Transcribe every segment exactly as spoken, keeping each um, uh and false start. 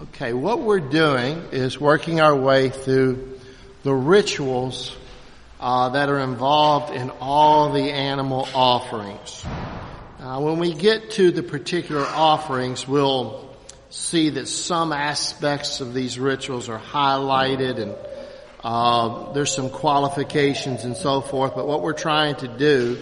Okay, what we're doing is working our way through the rituals uh, that are involved in all the animal offerings. Uh, when we get to the particular offerings, we'll see that some aspects of these rituals are highlighted, and uh, there's some qualifications and so forth. But what we're trying to do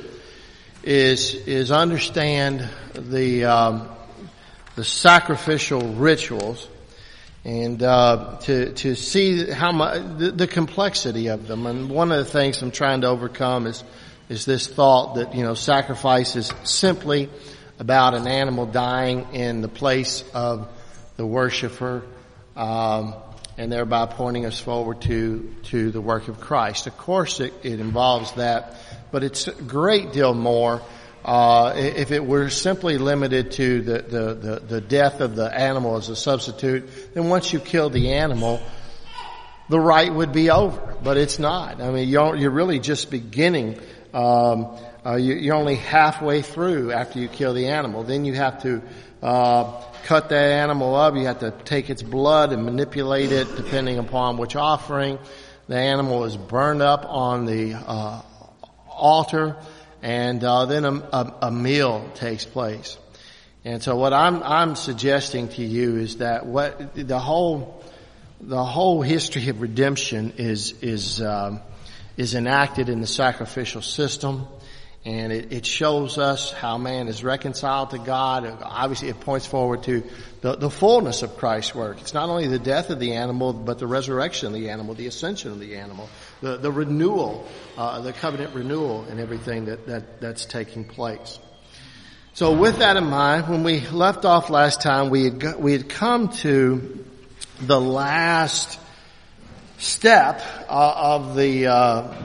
is is understand the um, the sacrificial rituals, and uh, to to see how much the, the complexity of them. And one of the things I'm trying to overcome is is this thought that, you know, sacrifice is simply about an animal dying in the place of the worshiper, um, and thereby pointing us forward to to the work of Christ. Of course, it, it involves that, but it's a great deal more. Uh, if it were simply limited to the, the, the, the death of the animal as a substitute, then once you kill the animal, the rite would be over. But it's not. I mean, you're, you're really just beginning. Um, uh, you, you're only halfway through after you kill the animal. Then you have to uh, cut that animal up. You have to take its blood and manipulate it depending upon which offering. The animal is burned up on the uh, altar. And uh, then a, a, a meal takes place. And so what I'm I'm suggesting to you is that what the whole the whole history of redemption is is um, is enacted in the sacrificial system, and it, it shows us how man is reconciled to God. Obviously, it points forward to the, the fullness of Christ's work. It's not only the death of the animal, but the resurrection of the animal, the ascension of the animal. The, the renewal, uh, the covenant renewal and everything that, that, that's taking place. So with that in mind, when we left off last time, we had, got, we had come to the last step uh, of the, uh, uh,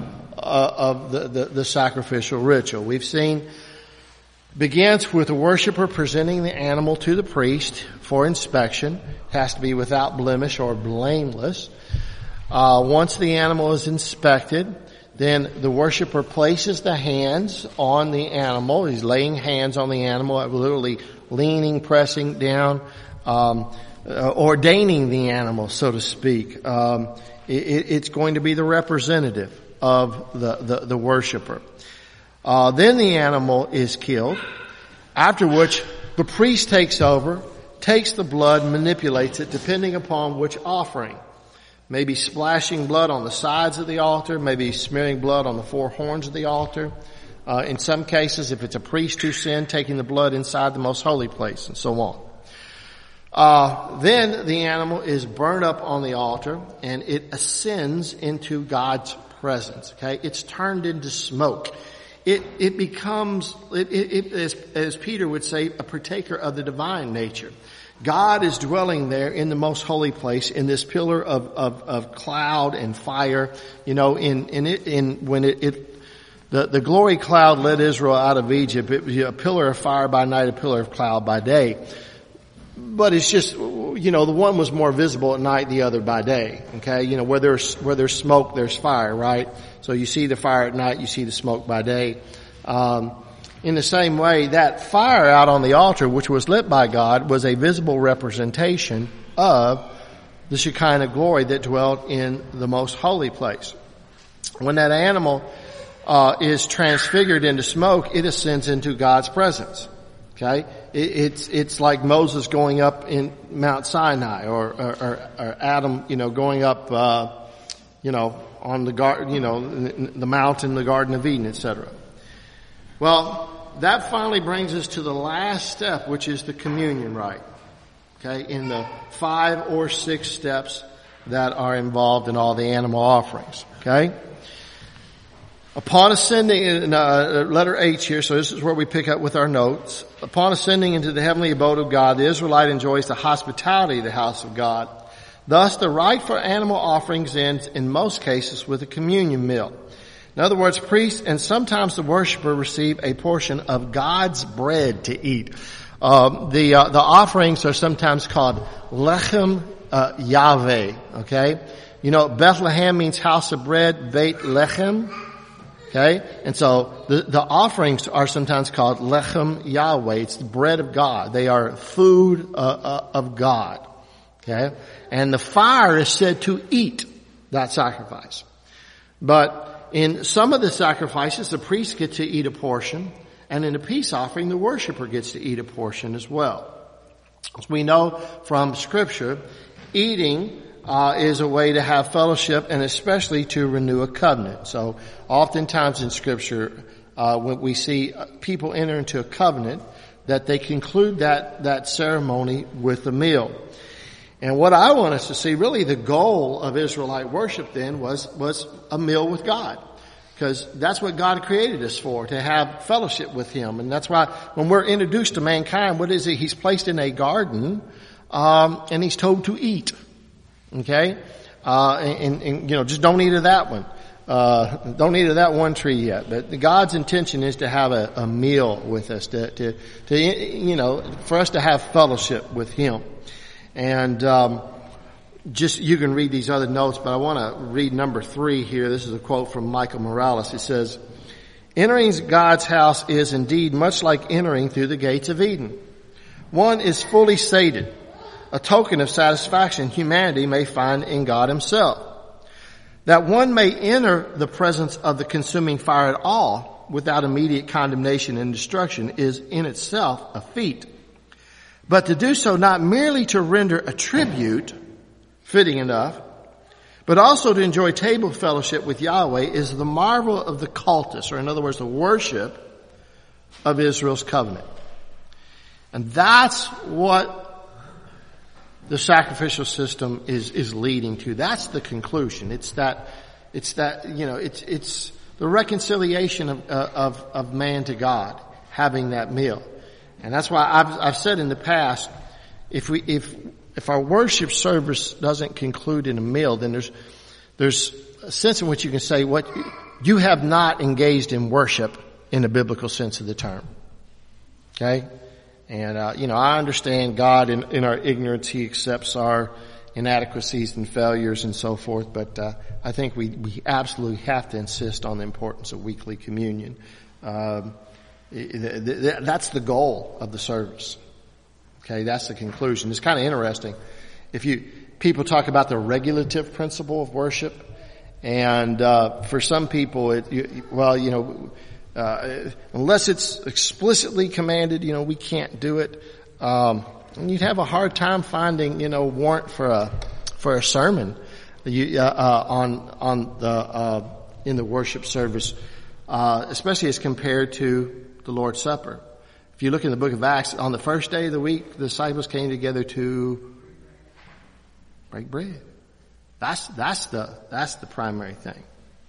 of the, the, the sacrificial ritual. We've seen, begins with the worshiper presenting the animal to the priest for inspection. It has to be without blemish or blameless. Uh, once the animal is inspected, then the worshiper places the hands on the animal. He's laying hands on the animal, literally leaning, pressing down, um, uh, ordaining the animal, so to speak. Um, it, it's going to be the representative of the, the, the worshiper. Uh, then the animal is killed, after which the priest takes over, takes the blood, manipulates it, depending upon which offering. Maybe splashing blood on the sides of the altar, maybe smearing blood on the four horns of the altar. Uh, in some cases, if it's a priest who sinned, taking the blood inside the most holy place, and so on. Uh, then the animal is burned up on the altar, and it ascends into God's presence. Okay, it's turned into smoke. It it becomes, it, it, it as, as Peter would say, a partaker of the divine nature. God is dwelling there in the most holy place in this pillar of, of, of cloud and fire. You know, in, in it, in, when it, it, the, the glory cloud led Israel out of Egypt. It was a pillar of fire by night, a pillar of cloud by day. But it's just, you know, the one was more visible at night, the other by day. Okay. You know, where there's, where there's smoke, there's fire, right? So you see the fire at night, you see the smoke by day. Um, In the same way, that fire out on the altar, which was lit by God, was a visible representation of the Shekinah glory that dwelt in the most holy place. When that animal uh, is transfigured into smoke, it ascends into God's presence. Okay, it, it's it's like Moses going up in Mount Sinai, or or, or, or Adam, you know, going up, uh, you know, on the garden, you know, the mountain, the Garden of Eden, et cetera. Well, that finally brings us to the last step, which is the communion rite. Okay, in the five or six steps that are involved in all the animal offerings. Okay? Upon ascending, in uh, letter H here, so this is where we pick up with our notes. Upon ascending into the heavenly abode of God, the Israelite enjoys the hospitality of the house of God. Thus, the rite for animal offerings ends, in most cases, with a communion meal. In other words, priests and sometimes the worshiper receive a portion of God's bread to eat. Um, the uh, the offerings are sometimes called lechem uh, Yahweh. Okay, you know Bethlehem means house of bread, Beit Lechem. Okay, and so the the offerings are sometimes called lechem Yahweh. It's the bread of God. They are food uh, uh, of God. Okay? And the fire is said to eat that sacrifice. But in some of the sacrifices, the priest gets to eat a portion, and in the peace offering, the worshiper gets to eat a portion as well. As we know from Scripture, eating uh, is a way to have fellowship and especially to renew a covenant. So oftentimes in Scripture, uh, when we see people enter into a covenant, that they conclude that, that ceremony with a meal. And what I want us to see, really the goal of Israelite worship then was, was a meal with God. Because that's what God created us for, to have fellowship with Him. And that's why when we're introduced to mankind, what is it? He's placed in a garden, um, and He's told to eat. Okay? Uh, and, and, you know, just don't eat of that one. Uh, don't eat of that one tree yet. But God's intention is to have a, a meal with us, to, to, to, you know, for us to have fellowship with Him. And, um, just, you can read these other notes, but I want to read number three here. This is a quote from Michael Morales. It says, entering God's house is indeed much like entering through the gates of Eden. One is fully sated, a token of satisfaction humanity may find in God Himself. That one may enter the presence of the consuming fire at all without immediate condemnation and destruction is in itself a feat. But to do so not merely to render a tribute, fitting enough, but also to enjoy table fellowship with Yahweh is the marvel of the cultus, or in other words, the worship of Israel's covenant. And that's what the sacrificial system is, is leading to. That's the conclusion. It's that, it's that, you know, it's, it's the reconciliation of, uh, of, of man to God, having that meal. And that's why I've, I've said in the past, if we, if, If our worship service doesn't conclude in a meal, then there's, there's a sense in which you can say what you have not engaged in worship in the biblical sense of the term. Okay? And, uh, you know, I understand God in, in our ignorance, He accepts our inadequacies and failures and so forth, but, uh, I think we, we absolutely have to insist on the importance of weekly communion. Um, that's the goal of the service. Okay, that's the conclusion. It's kind of interesting. If you, people talk about the regulative principle of worship, and, uh, for some people it, you, well, you know, uh, unless it's explicitly commanded, you know, we can't do it. Um, and you'd have a hard time finding, you know, warrant for a, for a sermon, you, uh, uh, on, on the, uh, in the worship service, uh, especially as compared to the Lord's Supper. If you look in the book of Acts, on the first day of the week, the disciples came together to break bread. That's, that's the, that's the primary thing.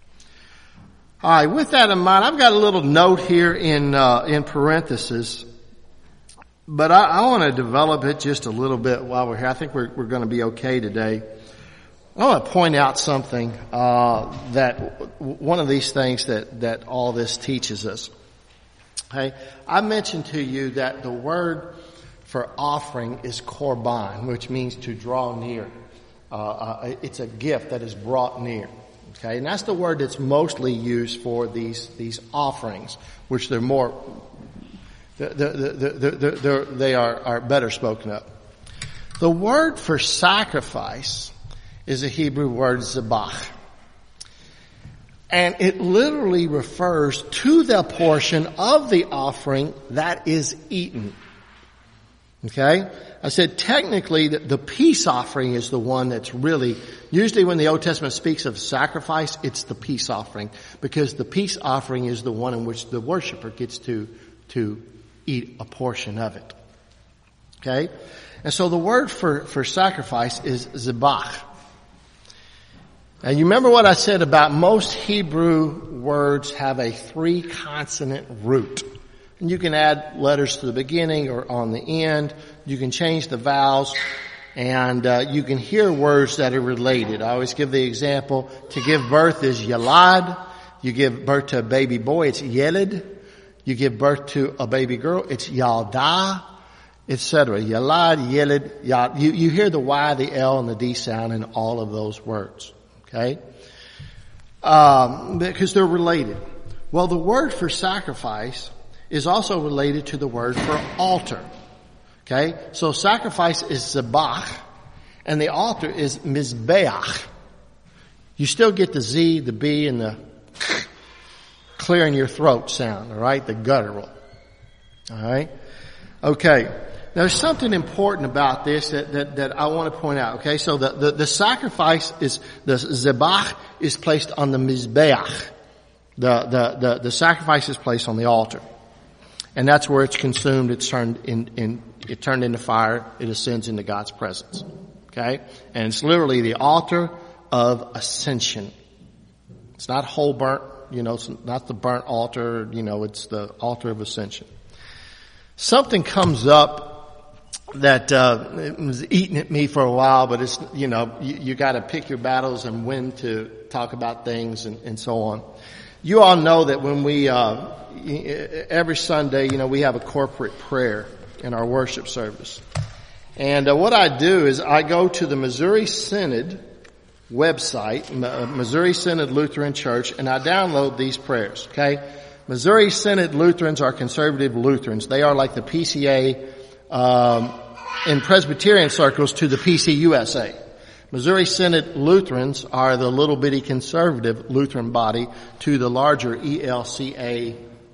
All right, with that in mind, I've got a little note here in, uh, in parentheses, but I, I want to develop it just a little bit while we're here. I think we're, we're going to be okay today. I want to point out something, uh, that one of these things that, that all this teaches us. Okay, I mentioned to you that the word for offering is korban, which means to draw near. Uh, uh, it's a gift that is brought near. Okay, and that's the word that's mostly used for these these offerings, which they're more, they're, they're, they're, they're, they are, are better spoken of. The word for sacrifice is a Hebrew word zabach. And it literally refers to the portion of the offering that is eaten. Okay? I said technically the, the peace offering is the one that's really, usually when the Old Testament speaks of sacrifice, it's the peace offering. Because the peace offering is the one in which the worshiper gets to, to eat a portion of it. Okay? And so the word for, for sacrifice is zabach. Now you remember what I said about most Hebrew words have a three consonant root. And you can add letters to the beginning or on the end. You can change the vowels, and uh, you can hear words that are related. I always give the example, to give birth is yalad. You give birth to a baby boy, it's yeled. You give birth to a baby girl, it's yalda, et cetera. Yalad, yeled, yad. You, you hear the Y, the L, and the D sound in all of those words. Okay? Um, because they're related. Well, the word for sacrifice is also related to the word for altar. Okay? So sacrifice is zabach, And the altar is Mizbeach. You still get the Z, the B, and the clearing your throat sound, all right? The guttural. All right? Okay. There's something important about this that, that, that I want to point out, okay? So the, the, the sacrifice is, the Zebach is placed on the Mizbeach. The, the, the, the sacrifice is placed on the altar. And that's where it's consumed, it's turned in, in, it turned into fire, it ascends into God's presence. Okay? And it's literally the altar of ascension. It's not whole burnt, you know, it's not the burnt altar, you know, it's the altar of ascension. Something comes up that, uh, it was eating at me for a while, but it's, you know, you, you gotta pick your battles and when to talk about things and, and so on. You all know that when we, uh, every Sunday, you know, we have a corporate prayer in our worship service. And uh, what I do is I go to the Missouri Synod website, M- Missouri Synod Lutheran Church, and I download these prayers, okay? Missouri Synod Lutherans are conservative Lutherans. They are like the P C A um, in Presbyterian circles to the P C U S A. Missouri Synod Lutherans are the little bitty conservative Lutheran body to the larger E L C A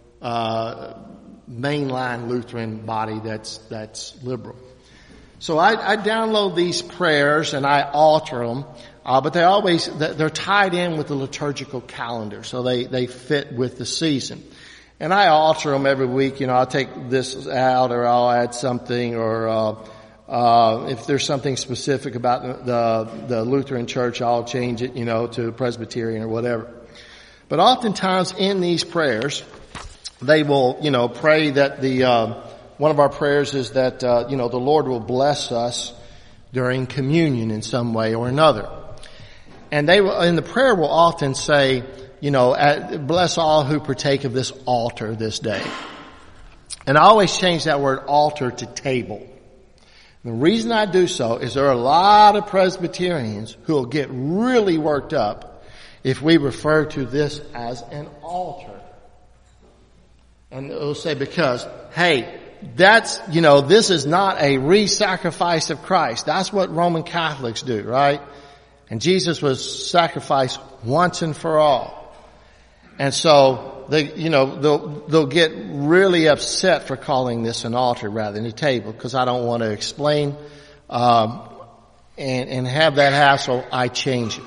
uh mainline Lutheran body that's that's liberal. So I, I download these prayers and I alter them, uh, but they always they're tied in with the liturgical calendar, so they they fit with the season. And I alter them every week. You know, I'll take this out or I'll add something, or uh, uh if there's something specific about the the Lutheran Church, I'll change it, you know, to Presbyterian or whatever. But oftentimes in these prayers, they will, you know, pray that the, uh, one of our prayers is that, uh, you know, the Lord will bless us during communion in some way or another. And they will, in the prayer will often say, you know, bless all who partake of this altar this day. And I always change that word altar to table. And the reason I do so is there are a lot of Presbyterians who will get really worked up if we refer to this as an altar. And it'll say, because, hey, that's, you know, this is not a re-sacrifice of Christ. That's what Roman Catholics do, right? And Jesus was sacrificed once and for all. And so, they, you know, they'll, they'll get really upset for calling this an altar rather than a table, because I don't want to explain, um, and, and have that hassle. I change it.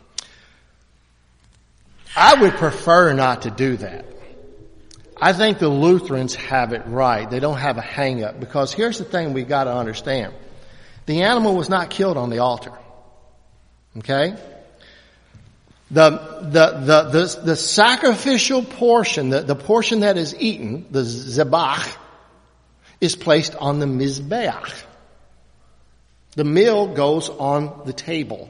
I would prefer not to do that. I think the Lutherans have it right. They don't have a hang-up, because here's the thing we've got to understand. The animal was not killed on the altar. Okay? The, the, the, the, the sacrificial portion, the, the portion that is eaten, the zebach, is placed on the mizbeach. The meal goes on the table.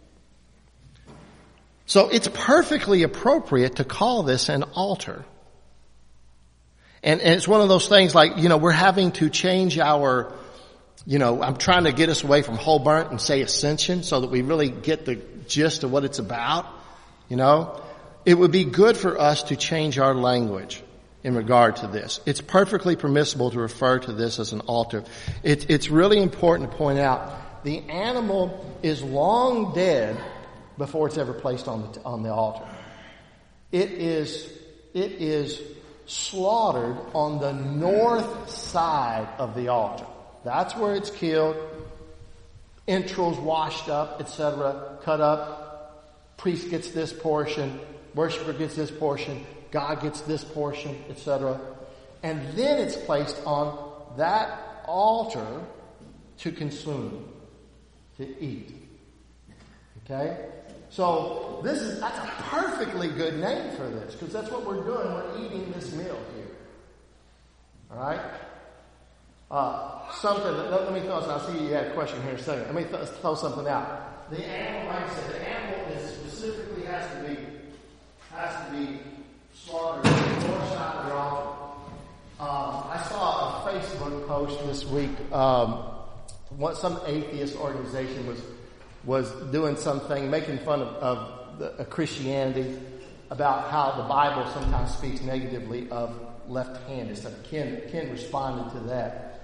So it's perfectly appropriate to call this an altar. And, and it's one of those things like, you know, we're having to change our, you know, I'm trying to get us away from whole burnt and say ascension so that we really get the gist of what it's about. You know, it would be good for us to change our language in regard to this. It's perfectly permissible to refer to this as an altar. It, it's really important to point out the animal is long dead before it's ever placed on the, on the altar. It is, it is slaughtered on the north side of the altar. That's where it's killed. Entrails washed up, et cetera, cut up. Priest gets this portion. Worshiper gets this portion. God gets this portion, et cetera. And then it's placed on that altar to consume, to eat. Okay? So this is, that's a perfectly good name for this, because that's what we're doing. We're eating this meal here. Alright? Uh, something, let, let me throw something. I see you had a question here in a second. Let me th- throw something out. The animal, like I said, the animal is specifically has to be, has to be slaughtered on the north side of the altar. Um, I saw a Facebook post this week. Um, what some atheist organization was was doing something, making fun of, of the, uh, Christianity, about how the Bible sometimes speaks negatively of left-handed. So Ken, Ken responded to that.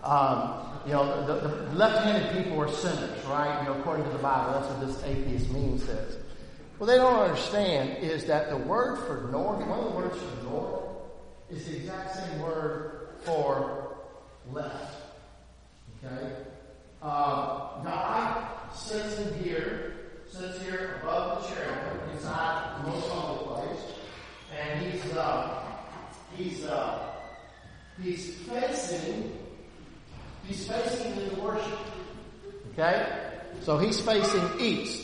Um, you know, the, the left-handed people are sinners, right? You know, according to the Bible, that's what this atheist meme says. What they don't understand is that the word for north, one of the words for north, is the exact same word for left. Okay? Uh, God sits in here, sits here above the cherubim, inside the most holy place, and he's uh, he's uh, he's facing he's facing into worship. Okay? So he's facing east.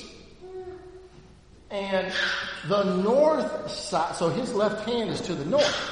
And the north side, so his left hand is to the north.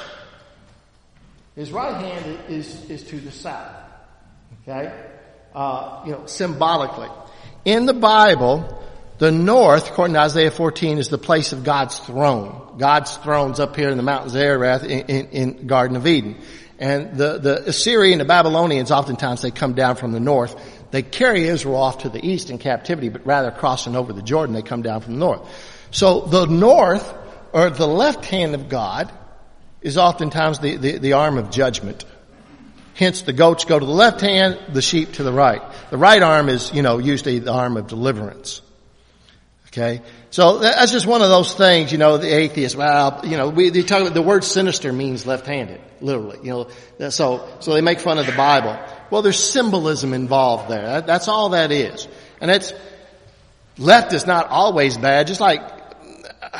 His right hand is, is to the south. Okay? Uh, you know, symbolically. In the Bible, the north, according to Isaiah fourteen, is the place of God's throne. God's throne's up here in the mountains of Ararat in, in, in Garden of Eden. And the, the Assyrian, the Babylonians, oftentimes they come down from the north. They carry Israel off to the east in captivity, but rather crossing over the Jordan, they come down from the north. So the north, or the left hand of God, is oftentimes the, the, the arm of judgment. Hence, the goats go to the left hand, the sheep to the right. The right arm is, you know, usually the arm of deliverance. Okay? So that's just one of those things, you know, the atheists, well, you know, we, they talk about, the word sinister means left-handed, literally, you know, so, so they make fun of the Bible. Well, there's symbolism involved there. That, that's all that is. And it's, left is not always bad, just like uh,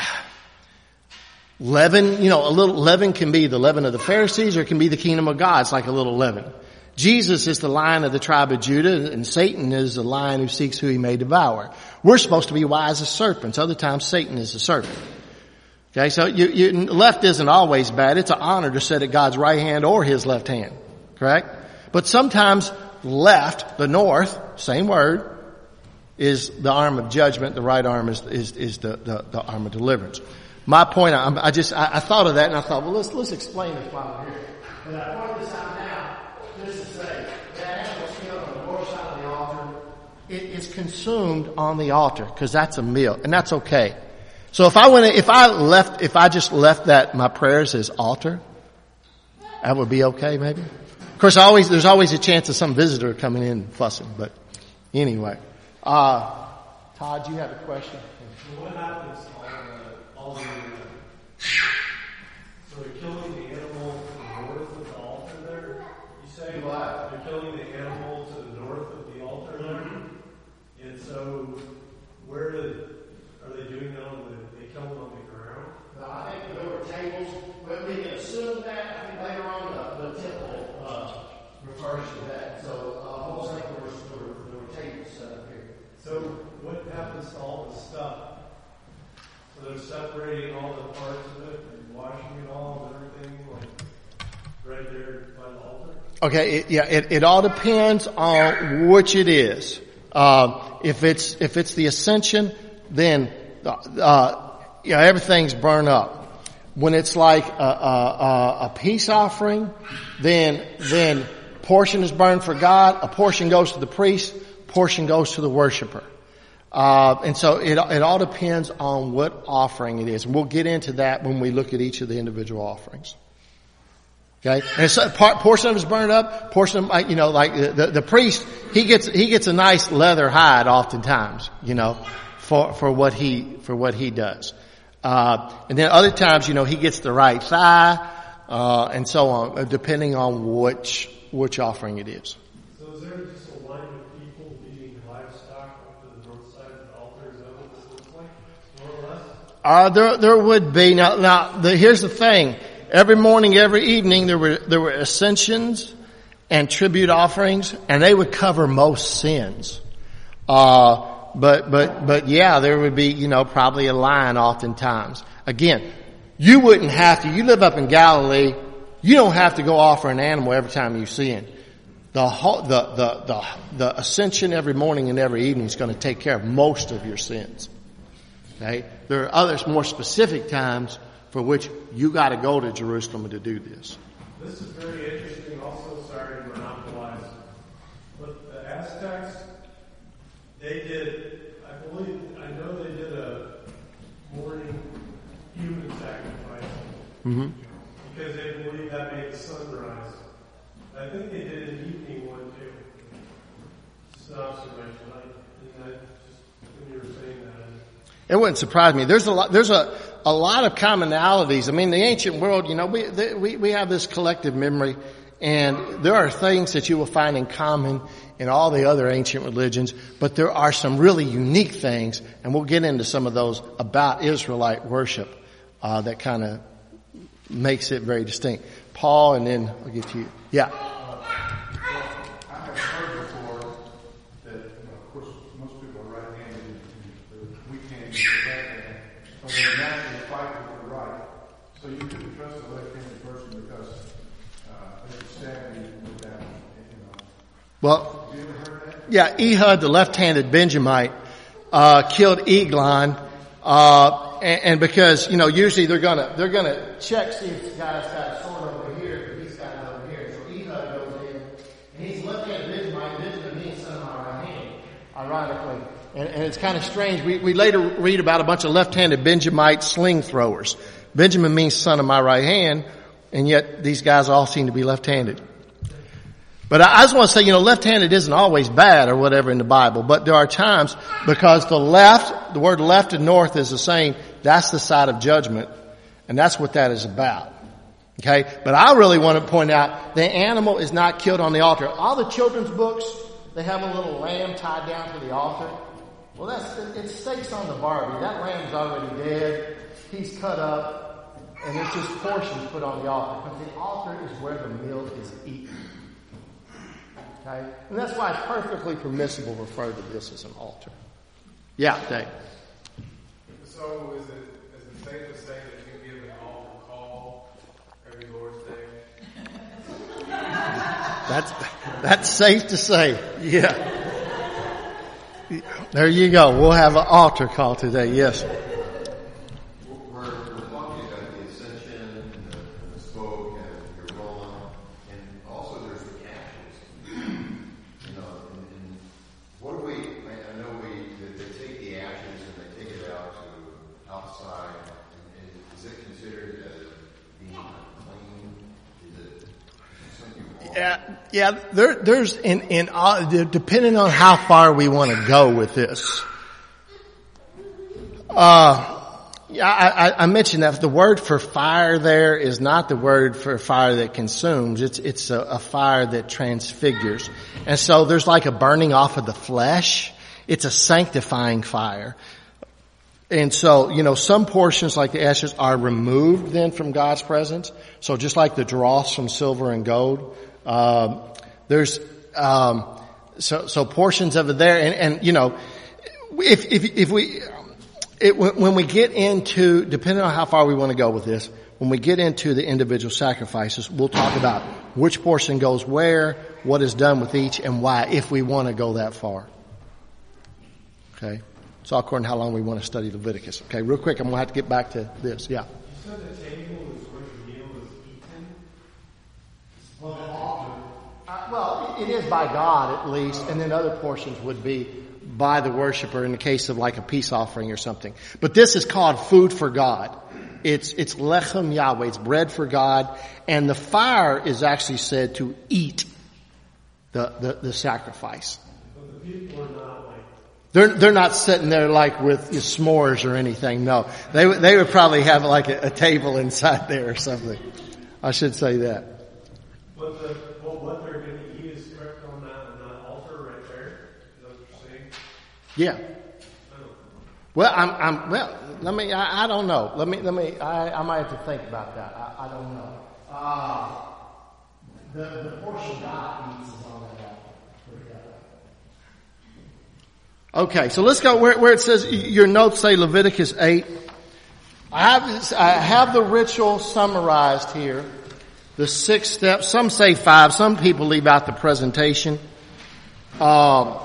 leaven, you know, a little leaven can be the leaven of the Pharisees or it can be the kingdom of God. It's like a little leaven. Jesus is the Lion of the tribe of Judah, and Satan is the lion who seeks who he may devour. We're supposed to be wise as serpents. Other times Satan is a serpent. Okay, so you, you, left isn't always bad. It's an honor to sit at God's right hand or his left hand. Correct? But sometimes left, the north, same word, is the arm of judgment. The right arm is, is, is the, the, the arm of deliverance. My point, I, I just, I, I thought of that and I thought, well, let's, let's explain this while we're here. And I point this out now, just to say, that animal's killed on the north side of the altar. It is consumed on the altar, because that's a meal, and that's okay. So if I went, if I left, if I just left that, my prayers as altar, that would be okay maybe? Of course, always, there's always a chance of some visitor coming in and fussing, but anyway. Uh, Todd, do you have a question? So what happens on the, all the, so they're killing the animal to the north of the altar there? You say what? They're killing the animal to the north of the altar there? Mm-hmm. And so, where did, are they doing that on the, they kill them on the ground? No, I think there were tables, but we can assume that. I think later on the, the temple uh, refers to that. So, uh, most likely there were, there, were, there were tables set up here. So, what happens to all the stuff? So they're separating all the parts of it and washing it all and everything, like right there by the altar? Okay, it, yeah, it, it all depends on which it is. Uh, if it's, if it's the ascension, then, uh, you know, everything's burned up. When it's like a, a, a peace offering, then, then portion is burned for God, a portion goes to the priest, portion goes to the worshiper. Uh, and so it, it all depends on what offering it is. And we'll get into that when we look at each of the individual offerings. Okay? And so part, portion of it's burned up, portion of, like, you know, like the, the, the priest, he gets, he gets a nice leather hide oftentimes, you know, for, for what he, for what he does. Uh, and then other times, you know, he gets the right thigh, uh, and so on, depending on which, which offering it is. So is there just a line of people leading livestock up to the north side of the altar? Is that what this looks like, more or less? Uh, there, there would be. Now, now, the, here's the thing. Every morning, every evening, there were, there were ascensions and tribute offerings, and they would cover most sins. Uh, but, but, but yeah, there would be, you know, probably a line oftentimes. Again, you wouldn't have to, you live up in Galilee, you don't have to go offer an animal every time you sin. The whole, the, the, the, the ascension every morning and every evening is going to take care of most of your sins. Okay? There are others more specific times for which you got to go to Jerusalem to do this. This is very interesting also, sorry to monopolize, but the Aztecs, they did, I believe, I know they did a morning human sacrifice. Mm-hmm. Because they believe that made the sun rise. I think they did an evening one an observation. I, and I just, when you were saying that. It wouldn't surprise me. There's a lot, there's a, a lot of commonalities. I mean, the ancient world, you know, we, the, we, we have this collective memory, and there are things that you will find in common in all the other ancient religions, but there are some really unique things, and we'll get into some of those about Israelite worship, uh, that kind of makes it very distinct. Paul, and then I'll get to you. Yeah. So you couldn't trust the left-handed person because uh, they could stab you with that, you know. Well, Have you ever heard that? yeah, Ehud, the left-handed Benjamite, uh, killed Eglon, uh, and, and because, you know, usually they're gonna, they're gonna check, see if this guy's got a sword over here, but he's got it over here. So Ehud goes in, and he's left-handed Benjamite, Benjamin means son of my right hand, ironically. And, and it's kind of strange. We, we later read about a bunch of left-handed Benjamite sling throwers. Benjamin means son of my right hand, and yet these guys all seem to be left-handed. But I, I just want to say, you know, left-handed isn't always bad or whatever in the Bible, but there are times because the left, the word left and north is the same, that's the side of judgment, and that's what that is about. Okay? But I really want to point out the animal is not killed on the altar. All the children's books, they have a little lamb tied down to the altar. Well, that's, it stakes on the Barbie. That lamb's already dead. He's cut up. And it's just portions put on the altar. Because the altar is where the meal is eaten. Okay? And that's why it's perfectly permissible to refer to this as an altar. Yeah, Dave. So is it, is it safe to say that you give an altar call every Lord's Day? That's, that's safe to say. Yeah. There you go. We'll have an altar call today. Yes. We're, we're talking about the ascension and the, and the smoke and the aroma, and also there's the ashes. You know, and, and what do we? I, I know we they, they take the ashes and they take it out to outside. And, and is it considered as being unclean? Is it something wrong? Yeah, yeah. There, there's in in all, depending on how far we want to go with this. Uh, yeah, I, I mentioned that the word for fire there is not the word for fire that consumes. It's it's a, a fire that transfigures, and so there's like a burning off of the flesh. It's a sanctifying fire. And so, you know, some portions like the ashes are removed then from God's presence. So just like the dross from silver and gold, um, there's, um, so, so portions of it there. And, and, you know, if, if, if we, it, when we get into, depending on how far we want to go with this, when we get into the individual sacrifices, we'll talk about which portion goes where, what is done with each, and why, if we want to go that far. Okay? It's all according to how long we want to study Leviticus. Okay, real quick, I'm going to have to get back to this. Yeah. You said the table is where the meal is eaten? Well, uh, well, it is by God at least, and then other portions would be by the worshiper in the case of like a peace offering or something. But this is called food for God. It's, it's lechem Yahweh. It's bread for God. And the fire is actually said to eat the, the, the sacrifice. But the people are not like, They're, they're not sitting there like with s'mores or anything. No, they would, they would probably have like a, a table inside there or something. I should say that. but the, well, what they're going to eat is correct on that, on that altar right there. Is that what you're saying? Yeah. I don't know. Well, I'm, I'm, well, let me, I, I don't know. Let me, let me, I, I might have to think about that. I, I don't know. Uh, the, the portion God eats is on that altar. Okay, so let's go where, where it says, your notes say Leviticus eight. I have, I have the ritual summarized here. The six steps. Some say five. Some people leave out the presentation. Um,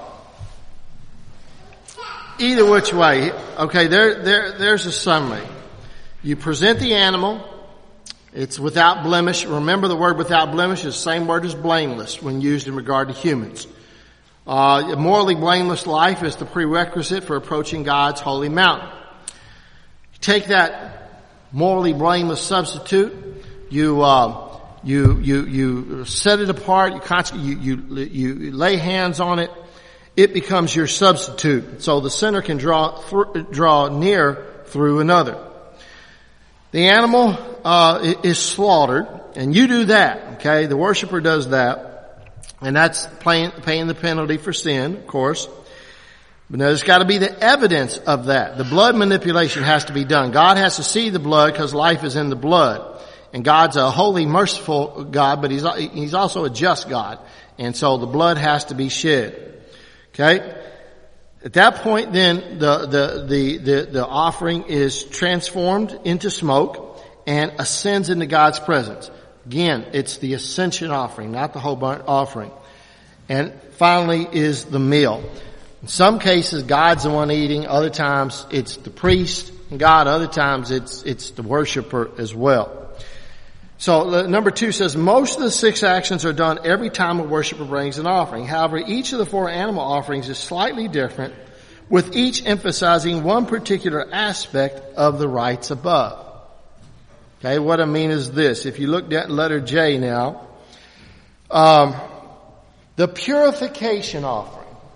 either which way. Okay, there, there, there's a summary. You present the animal. It's without blemish. Remember the word without blemish is the same word as blameless when used in regard to humans. Uh, a morally blameless life is the prerequisite for approaching God's holy mountain. You take that morally blameless substitute, you, uh, you, you, you set it apart, you, you, you, you lay hands on it, it becomes your substitute. So the sinner can draw, th- draw near through another. The animal, uh, is slaughtered, and you do that, okay? The worshiper does that, and that's paying, paying the penalty for sin, of course. But now there's got to be the evidence of that. The blood manipulation has to be done. God has to see the blood because life is in the blood. And God's a holy, merciful God, but He's, He's also a just God. And so the blood has to be shed. Okay? At that point then, the, the, the, the, the offering is transformed into smoke and ascends into God's presence. Again, it's the ascension offering, not the whole burnt offering. And finally is the meal. In some cases, God's the one eating. Other times, it's the priest and God. Other times, it's, it's the worshiper as well. So, number two says, most of the six actions are done every time a worshiper brings an offering. However, each of the four animal offerings is slightly different, with each emphasizing one particular aspect of the rites above. Okay, what I mean is this. If you look at letter J now, um, the purification offering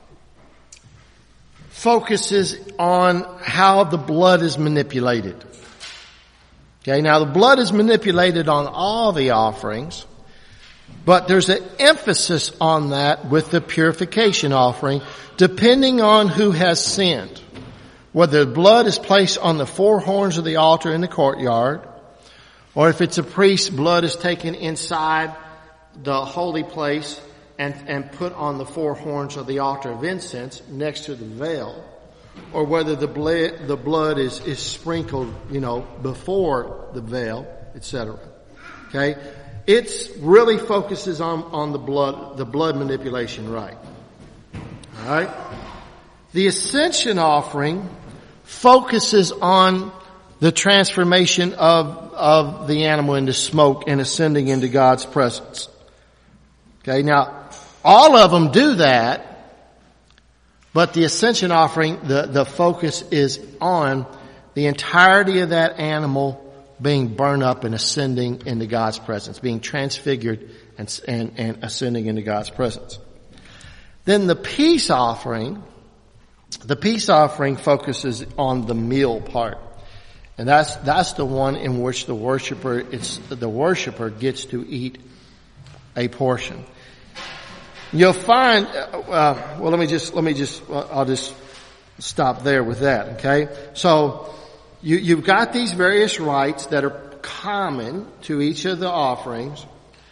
focuses on how the blood is manipulated. Okay, now the blood is manipulated on all the offerings, but there's an emphasis on that with the purification offering, depending on who has sinned. Whether the blood is placed on the four horns of the altar in the courtyard, or if it's a priest, blood is taken inside the holy place and, and put on the four horns of the altar of incense next to the veil, or whether the blood, the blood is, is sprinkled, you know, before the veil, et cetera. Okay? It really focuses on, on the blood, the blood manipulation rite. Alright? The ascension offering focuses on the transformation of, of the animal into smoke and ascending into God's presence. Okay, now, all of them do that, but the ascension offering, the, the focus is on the entirety of that animal being burned up and ascending into God's presence, being transfigured and, and, and ascending into God's presence. Then the peace offering, the peace offering focuses on the meal part. And that's, that's the one in which the worshiper, it's, the worshiper gets to eat a portion. You'll find, uh, well, let me just, let me just, I'll just stop there with that, okay? So, you, you've got these various rites that are common to each of the offerings,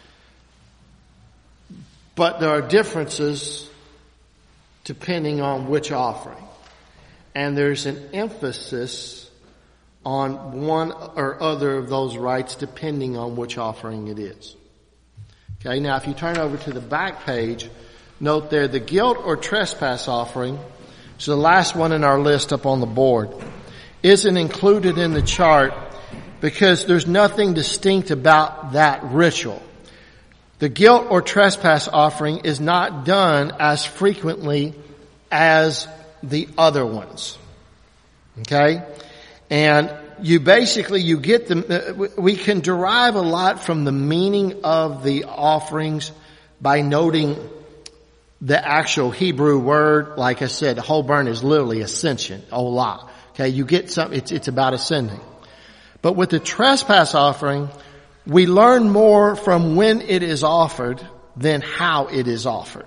but there are differences depending on which offering. And there's an emphasis on one or other of those rites depending on which offering it is. Okay, now if you turn over to the back page, note there the guilt or trespass offering, which is the last one in our list up on the board, isn't included in the chart because there's nothing distinct about that ritual. The guilt or trespass offering is not done as frequently as the other ones. Okay? And you basically, you get the, we can derive a lot from the meaning of the offerings by noting the actual Hebrew word. Like I said, the whole burn is literally ascension, olah. Okay, you get something, it's, it's about ascending. But with the trespass offering, we learn more from when it is offered than how it is offered.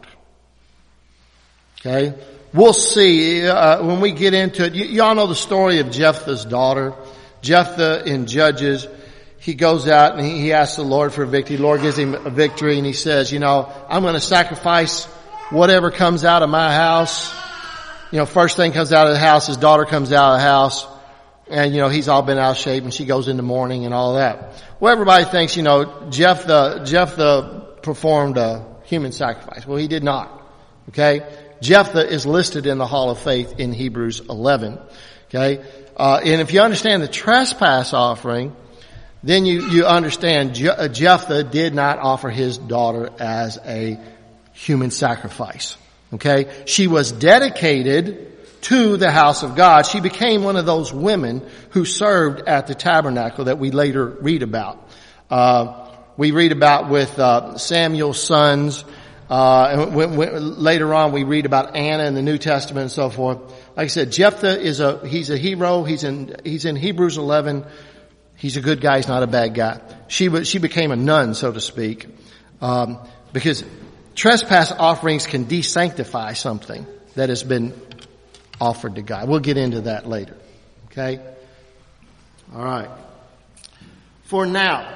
Okay? We'll see, uh, when we get into it. Y- y'all know the story of Jephthah's daughter. Jephthah in Judges, he goes out and he, he asks the Lord for a victory. The Lord gives him a victory and he says, you know, I'm going to sacrifice whatever comes out of my house. You know, first thing comes out of the house, his daughter comes out of the house. And, you know, he's all been out of shape and she goes into mourning and all that. Well, everybody thinks, you know, Jephthah, Jephthah performed a human sacrifice. Well, he did not. Okay? Jephthah is listed in the Hall of Faith in Hebrews eleven. Okay? Uh, and if you understand the trespass offering, then you, you understand Je- Jephthah did not offer his daughter as a human sacrifice. Okay? She was dedicated to the house of God. She became one of those women who served at the tabernacle that we later read about. Uh, we read about with uh, Samuel's sons, Uh, and when, when, later on we read about Anna in the New Testament and so forth. Like I said, Jephthah is a, he's a hero. He's in, he's in Hebrews eleven. He's a good guy. He's not a bad guy. She, she became a nun, so to speak, um, because trespass offerings can desanctify something that has been offered to God. We'll get into that later. Okay? All right. For now,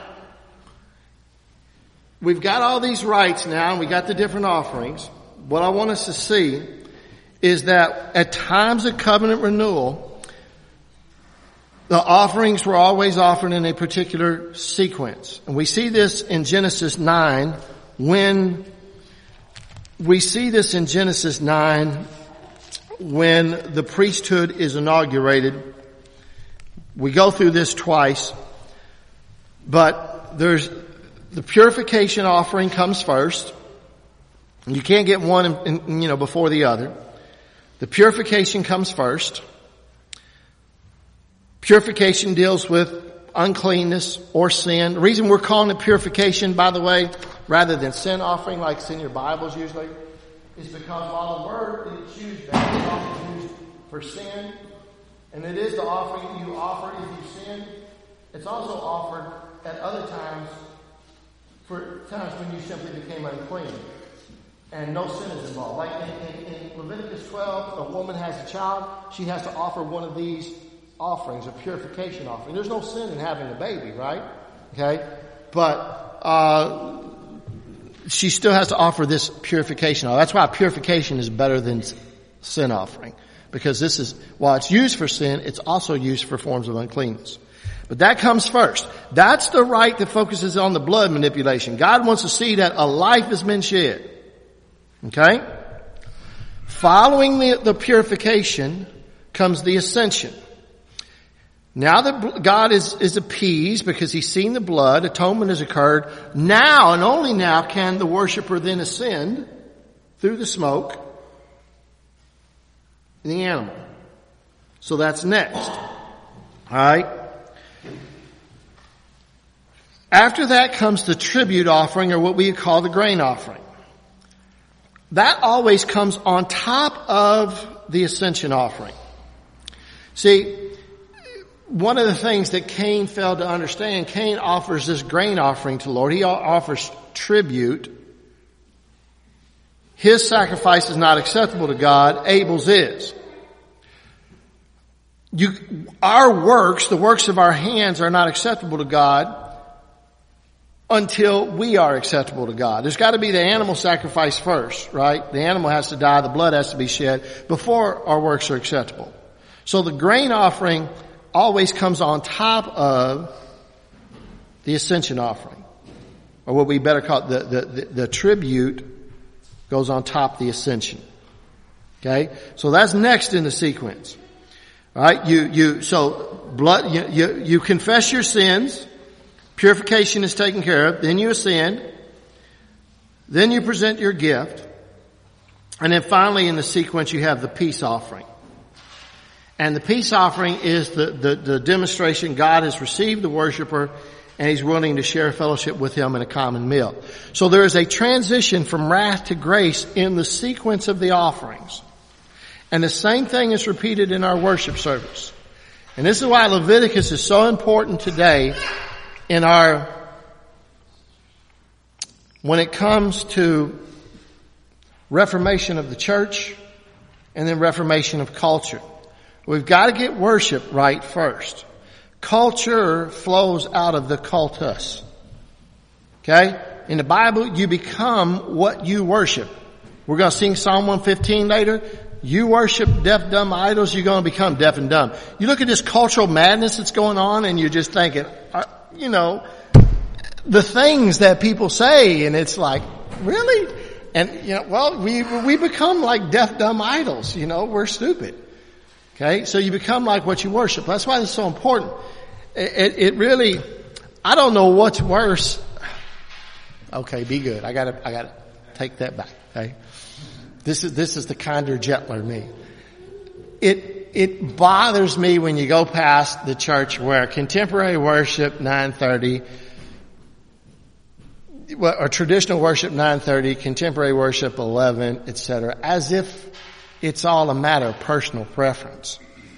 we've got all these rites now, and we got the different offerings. What I want us to see is that at times of covenant renewal, the offerings were always offered in a particular sequence. And we see this in Genesis nine when we see this in Genesis nine when the priesthood is inaugurated. We go through this twice, but there's the purification offering comes first. You can't get one, in, in, you know, before the other. The purification comes first. Purification deals with uncleanness or sin. The reason we're calling it purification, by the way, rather than sin offering like it's in your Bibles usually, is because while the word that it's used that is often used for sin, and it is the offering you offer if you sin, it's also offered at other times for times when you simply became unclean and no sin is involved. Like in, in, in Leviticus twelve, a woman has a child, she has to offer one of these offerings, a purification offering. There's no sin in having a baby, right? Okay? But, uh, she still has to offer this purification offering. That's why purification is better than sin offering. Because this is, while it's used for sin, it's also used for forms of uncleanness. But that comes first. That's the rite that focuses on the blood manipulation. God wants to see that a life has been shed. Okay? Following the, the purification comes the ascension. Now that God is, is appeased because he's seen the blood, atonement has occurred. Now and only now can the worshiper then ascend through the smoke in the animal. So that's next. Alright? After that comes the tribute offering, or what we call the grain offering. That always comes on top of the ascension offering. See, one of the things that Cain failed to understand, Cain offers this grain offering to the Lord. He offers tribute. His sacrifice is not acceptable to God. Abel's is. You, our works, the works of our hands, are not acceptable to God until we are acceptable to God. There's got to be the animal sacrifice first, right? The animal has to die, the blood has to be shed before our works are acceptable. So the grain offering always comes on top of the ascension offering, or what we better call the, the, the, the tribute goes on top of the ascension. Okay? So that's next in the sequence. All right? You, you, so blood, you, you, you confess your sins. Purification is taken care of. Then you ascend. Then you present your gift. And then finally in the sequence you have the peace offering. And the peace offering is the, the, the demonstration God has received the worshiper and he's willing to share fellowship with him in a common meal. So there is a transition from wrath to grace in the sequence of the offerings. And the same thing is repeated in our worship service. And this is why Leviticus is so important today in our, when it comes to reformation of the church and then reformation of culture. We've got to get worship right first. Culture flows out of the cultus. Okay? In the Bible, you become what you worship. We're going to sing Psalm one fifteen later. You worship deaf, dumb idols, you're going to become deaf and dumb. You look at this cultural madness that's going on and you're just thinking, uh, you know, the things that people say, and it's like, really? And, you know, well, we, we become like deaf, dumb idols, you know, we're stupid. Okay, so you become like what you worship. That's why it's so important. It, it, it really, I don't know what's worse. Okay, be good. I gotta, I gotta take that back. Okay, this is this is the kinder, gentler me. It it bothers me when you go past the church where contemporary worship nine thirty. or traditional worship nine thirty, contemporary worship eleven, et cetera, as if it's all a matter of personal preference.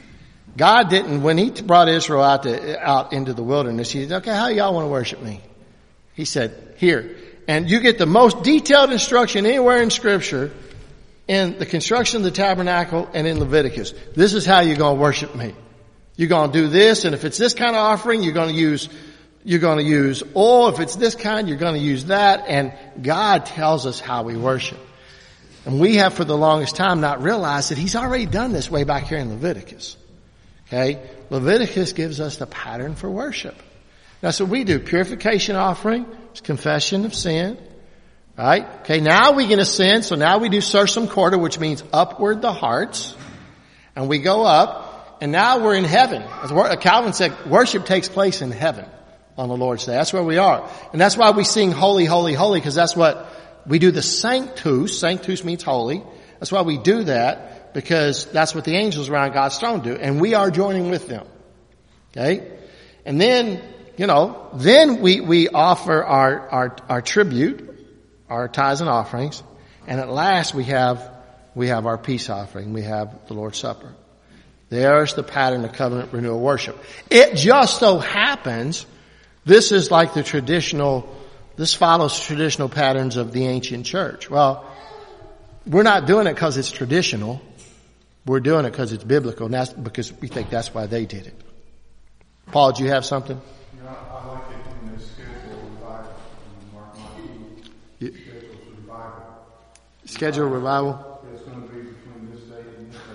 God didn't, when he brought Israel out to, out into the wilderness, he said, okay, how y'all want to worship me? He said, here. And you get the most detailed instruction anywhere in Scripture in the construction of the tabernacle and in Leviticus. This is how you're going to worship me. You're going to do this, and if it's this kind of offering, you're going to use, you're going to use oil. If it's this kind, you're going to use that. And God tells us how we worship. And we have for the longest time not realized that he's already done this way back here in Leviticus. Okay? Leviticus gives us the pattern for worship. That's what we do. Purification offering, confession of sin. Right? Okay, now we get a sin, so now we do sursum corda, which means upward the hearts. And we go up, and now we're in heaven. As Calvin said, worship takes place in heaven on the Lord's Day. That's where we are. And that's why we sing holy, holy, holy, because that's what we do, the sanctus. Sanctus means holy. That's why we do that, because that's what the angels around God's throne do. And we are joining with them. Okay? And then, you know, then we, we offer our, our, our tribute, our tithes and offerings. And at last we have, we have our peace offering. We have the Lord's Supper. There's the pattern of covenant renewal worship. It just so happens this is like the traditional, this follows traditional patterns of the ancient church. Well, we're not doing it because it's traditional. We're doing it because it's biblical. And that's because we think that's why they did it. Paul, do you have something? You know, I like it in the schedule revival. Mark my Yeah. schedule revival. Schedule revival? It's going to be between this date and this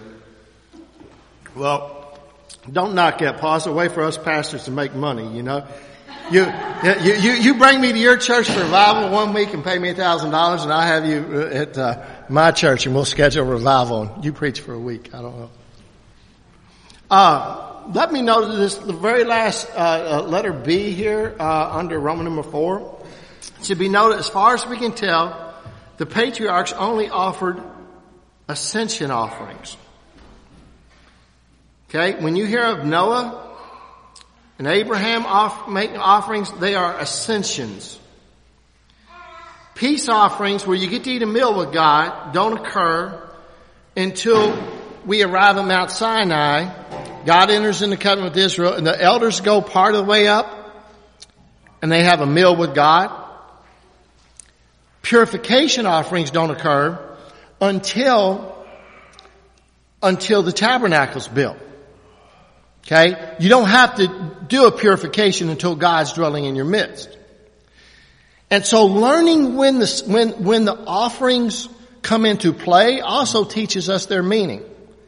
date. Well, don't knock that, Paul. It's a way for us pastors to make money, you know. You, you, you, you bring me to your church for revival one week and pay me a thousand dollars, and I'll have you at uh, my church, and we'll schedule revival, and you preach for a week. I don't know. Uh, let me note this, the very last uh, uh, letter B here uh, under Roman number four. It should be noted, as far as we can tell, the patriarchs only offered ascension offerings. Okay, when you hear of Noah and Abraham off, making offerings, they are ascensions. Peace offerings, where you get to eat a meal with God, don't occur until we arrive at Mount Sinai. God enters into covenant with Israel, and the elders go part of the way up, and they have a meal with God. Purification offerings don't occur until, until the tabernacle's built. Okay? You don't have to do a purification until God's dwelling in your midst. And so learning when the, when, when the offerings come into play also teaches us their meaning.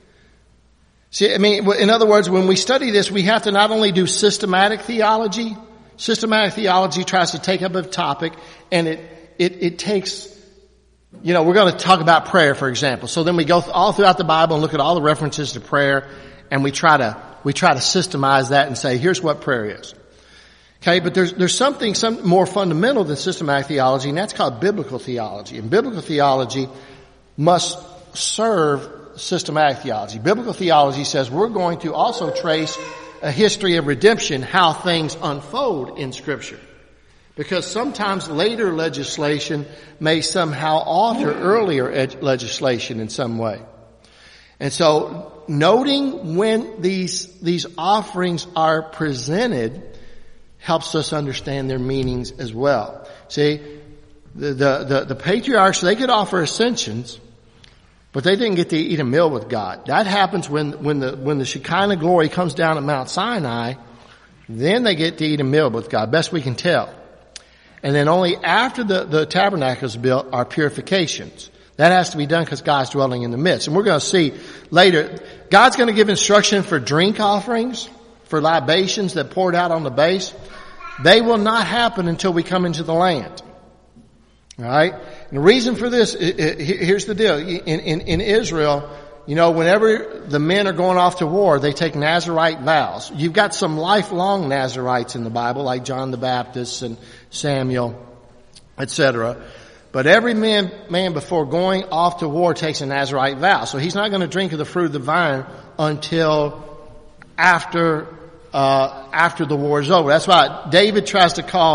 See, I mean, in other words, when we study this, we have to not only do systematic theology. Systematic theology tries to take up a topic, and it, it, it takes, you know, we're going to talk about prayer, for example. So then we go all throughout the Bible and look at all the references to prayer, and we try to We try to systemize that and say, here's what prayer is. Okay, but there's, there's something some more fundamental than systematic theology, and that's called biblical theology. And biblical theology must serve systematic theology. Biblical theology says we're going to also trace a history of redemption, how things unfold in Scripture. Because sometimes later legislation may somehow alter earlier ed- legislation in some way. And so, noting when these, these offerings are presented helps us understand their meanings as well. See, the, the, the, the patriarchs, they could offer ascensions, but they didn't get to eat a meal with God. That happens when, when the, when the Shekinah glory comes down at Mount Sinai, then they get to eat a meal with God, best we can tell. And then only after the, the tabernacle is built are purifications. That has to be done because God's dwelling in the midst. And we're going to see later, God's going to give instruction for drink offerings, for libations that poured out on the base. They will not happen until we come into the land. All right? And the reason for this, here's the deal. In, in, in Israel, you know, whenever the men are going off to war, they take Nazirite vows. You've got some lifelong Nazirites in the Bible, like John the Baptist and Samuel, et cetera. But every man, man before going off to war takes a Nazirite vow. So he's not going to drink of the fruit of the vine until after, uh, after the war is over. That's why David tries to call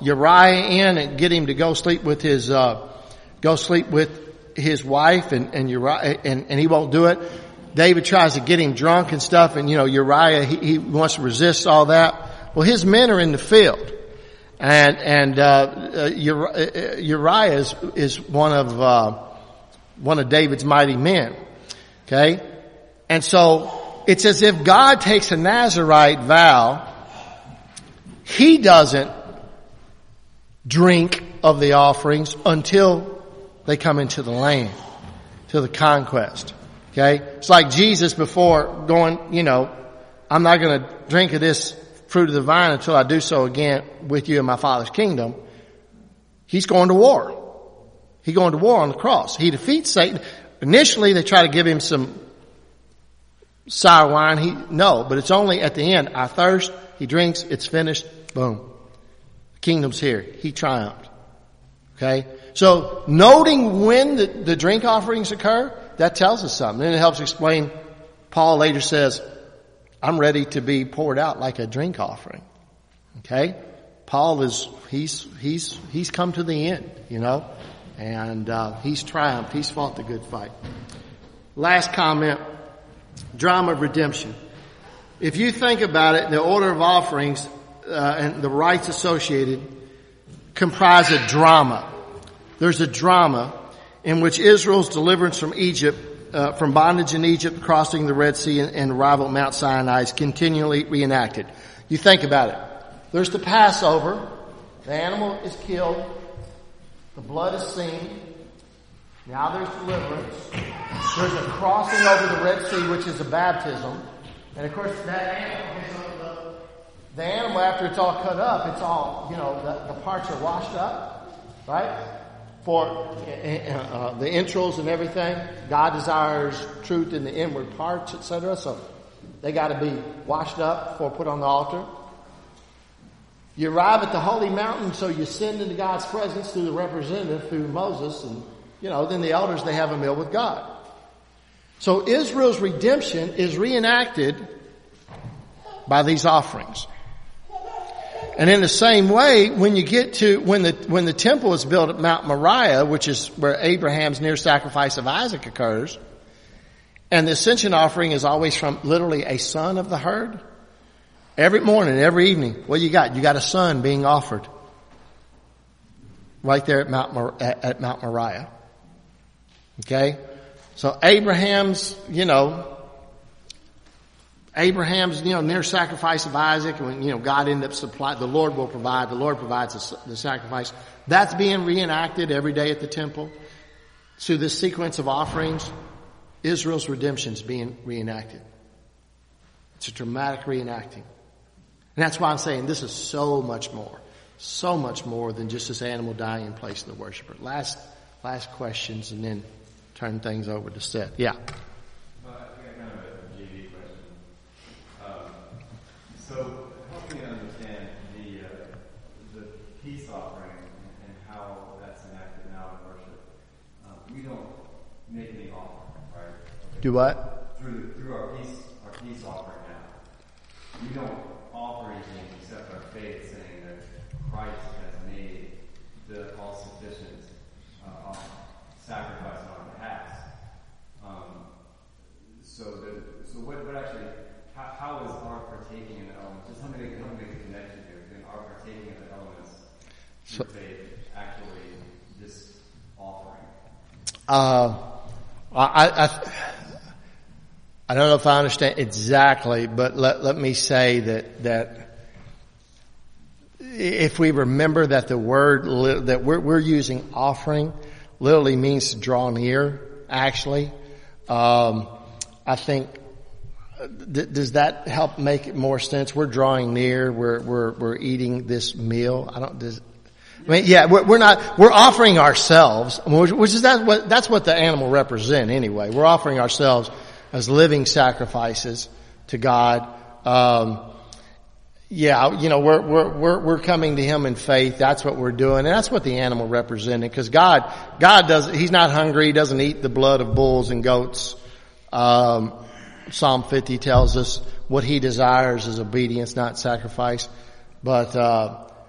Uriah in and get him to go sleep with his, uh, go sleep with his wife, and, and Uriah, and, and he won't do it. David tries to get him drunk and stuff, and you know, Uriah, he, he wants to resist all that. Well, his men are in the field. And, and, uh, Uriah, Uriah is, is one of, uh, one of David's mighty men. Okay? And so, it's as if God takes a Nazirite vow. He doesn't drink of the offerings until they come into the land, to the conquest. Okay? It's like Jesus before going, you know, I'm not going to drink of this fruit of the vine until I do so again with you in my Father's kingdom. He's going to war. He's going to war on the cross. He defeats Satan. Initially, they try to give him some sour wine. He, no, but it's only at the end. I thirst. He drinks. It's finished. Boom. The kingdom's here. He triumphed. Okay? So, noting when the, the drink offerings occur, that tells us something. And it helps explain, Paul later says, I'm ready to be poured out like a drink offering. Okay? Paul is, he's, he's, he's come to the end, you know, and, uh, he's triumphed. He's fought the good fight. Last comment, drama of redemption. If you think about it, the order of offerings, uh, and the rites associated comprise a drama. There's a drama in which Israel's deliverance from Egypt, uh, from bondage in Egypt, crossing the Red Sea, and, and arrival at Mount Sinai is continually reenacted. You think about it. There's the Passover. The animal is killed. The blood is seen. Now there's deliverance. There's a crossing over the Red Sea, which is a baptism. And of course, that animal, the animal, after it's all cut up, it's all, you know, the, the parts are washed up, right? For uh, the entrails and everything. God desires truth in the inward parts, et cetera. So they got to be washed up before put on the altar. You arrive at the holy mountain, so you ascend into God's presence through the representative, through Moses, and, you know, then the elders, they have a meal with God. So Israel's redemption is reenacted by these offerings. And in the same way, when you get to, when the, when the temple was built at Mount Moriah, which is where Abraham's near sacrifice of Isaac occurs, and the ascension offering is always from literally a son of the herd. Every morning, every evening, what you got? You got a son being offered. Right there at Mount, Mor- at, at Mount Moriah. Okay? So Abraham's, you know, Abraham's, you know, near sacrifice of Isaac, when, you know, God ended up supplying, the Lord will provide, the Lord provides the, the sacrifice. That's being reenacted every day at the temple. So this sequence of offerings, Israel's redemption is being reenacted. It's a dramatic reenacting. And that's why I'm saying this is so much more, so much more than just this animal dying in place of the worshiper. Last, last questions, and then turn things over to Seth. Yeah. Uh, I think I kind of a J V question. Um, so help me understand the uh, the peace offering and, and how that's enacted now in worship. Um, we don't make any offering, right? Okay. Do what? Through through our peace our peace offering now, we don't offer anything except our faith, saying that Christ has made the all-sufficient uh, sacrifice on our behalf. Um, so, the, so what, what actually, how, how is our partaking in the elements? Just help me make, help me make a connection here between our partaking of the elements through so, faith, actually this offering. Uh, I, I, I don't know if I understand exactly, but let, let me say that, that if we remember that the word that we're, we're using offering literally means to draw near, actually, um, I think, th- does that help make it more sense? We're drawing near, we're, we're, we're eating this meal. I don't, does, I mean, yeah, we're, we're not, we're offering ourselves, which is that what, that's what the animal represent anyway. We're offering ourselves as living sacrifices to God. Um, yeah, you know, we're, we're, we're, we're coming to Him in faith. That's what we're doing. And that's what the animal represented. Because God, God does, He's not hungry. He doesn't eat the blood of bulls and goats. Um, Psalm fifty tells us what He desires is obedience, not sacrifice. But, uh,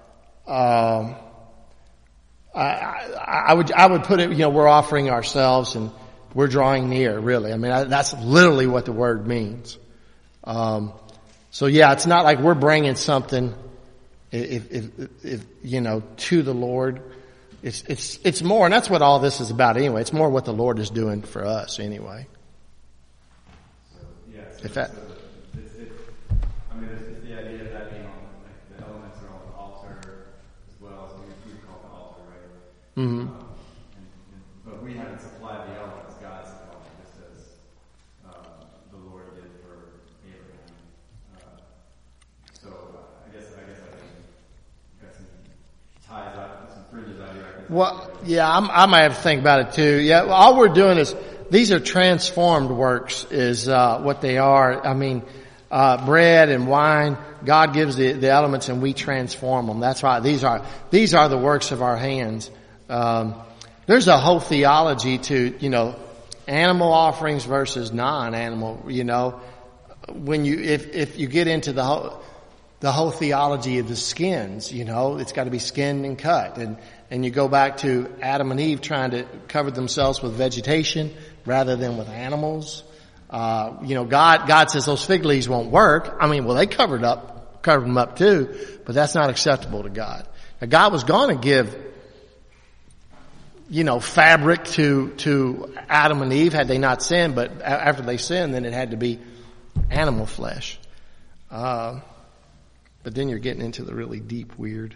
um, I, I, I would I would put it, you know, we're offering ourselves and we're drawing near. Really, I mean, I, that's literally what the word means. Um, so yeah, it's not like we're bringing something, if, if, if you know, to the Lord. It's it's it's more, and that's what all this is about anyway. It's more what the Lord is doing for us anyway. So, yeah, so, if that, so it's, it's, I mean, it's, it's the idea of that being on, like, the elements are on the altar as well, so we, we call it the altar, right? mm-hmm. Um, and, and, but we haven't supplied the elements, God supplied them, just as um, the Lord did for Abraham. Uh, so uh, I guess I guess I can got some ties out, some fringes out here. Well, yeah, I'm, I might have to think about it too. Yeah, well, all we're doing is, these are transformed works is, uh, what they are. I mean, uh, bread and wine, God gives the, the elements and we transform them. That's right. These are, these are the works of our hands. Um, there's a whole theology to, you know, animal offerings versus non-animal, you know, when you, if, if you get into the whole, the whole theology of the skins, you know, it's got to be skinned and cut. And, and you go back to Adam and Eve trying to cover themselves with vegetation rather than with animals. Uh, you know, God, God says those fig leaves won't work. I mean, well, they covered up, covered them up too, but that's not acceptable to God. Now, God was going to give, you know, fabric to, to Adam and Eve had they not sinned, but after they sinned, then it had to be animal flesh. Uh, But then you're getting into the really deep weird.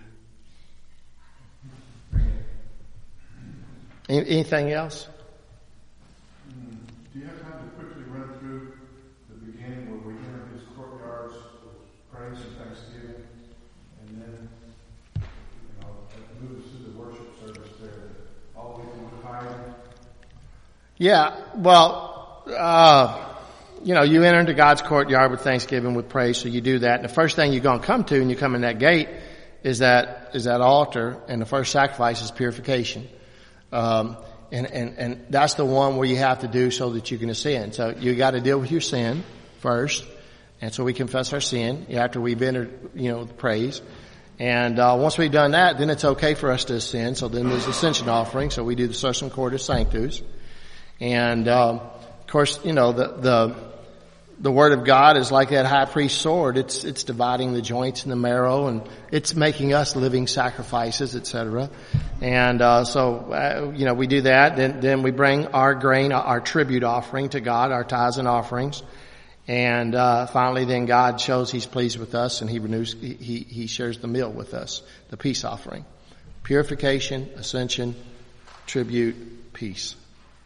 Anything else? Mm, do you have time to quickly run through the beginning where we enter his courtyards with praise and thanksgiving, and then, you know, that moves through the worship service there, all the way through the tithing? Yeah, well, uh, you know, you enter into God's courtyard with thanksgiving, with praise, so you do that. And the first thing you're going to come to when you come in that gate is that, is that altar, and the first sacrifice is purification. Um, and, and, and that's the one where you have to do so that you can ascend. So you got to deal with your sin first. And so we confess our sin after we've entered, you know, the praise. And, uh, once we've done that, then it's okay for us to ascend. So then there's ascension offering. So we do the Sursum Corda Sanctus. And, um, of course, you know, the, the, the Word of God is like that high priest's sword. It's, it's dividing the joints and the marrow, and it's making us living sacrifices, et cetera. And, uh, so, uh, you know, we do that. Then, then we bring our grain, our tribute offering to God, our tithes and offerings. And, uh, finally then God shows He's pleased with us, and He renews, He, He shares the meal with us, the peace offering. Purification, ascension, tribute, peace.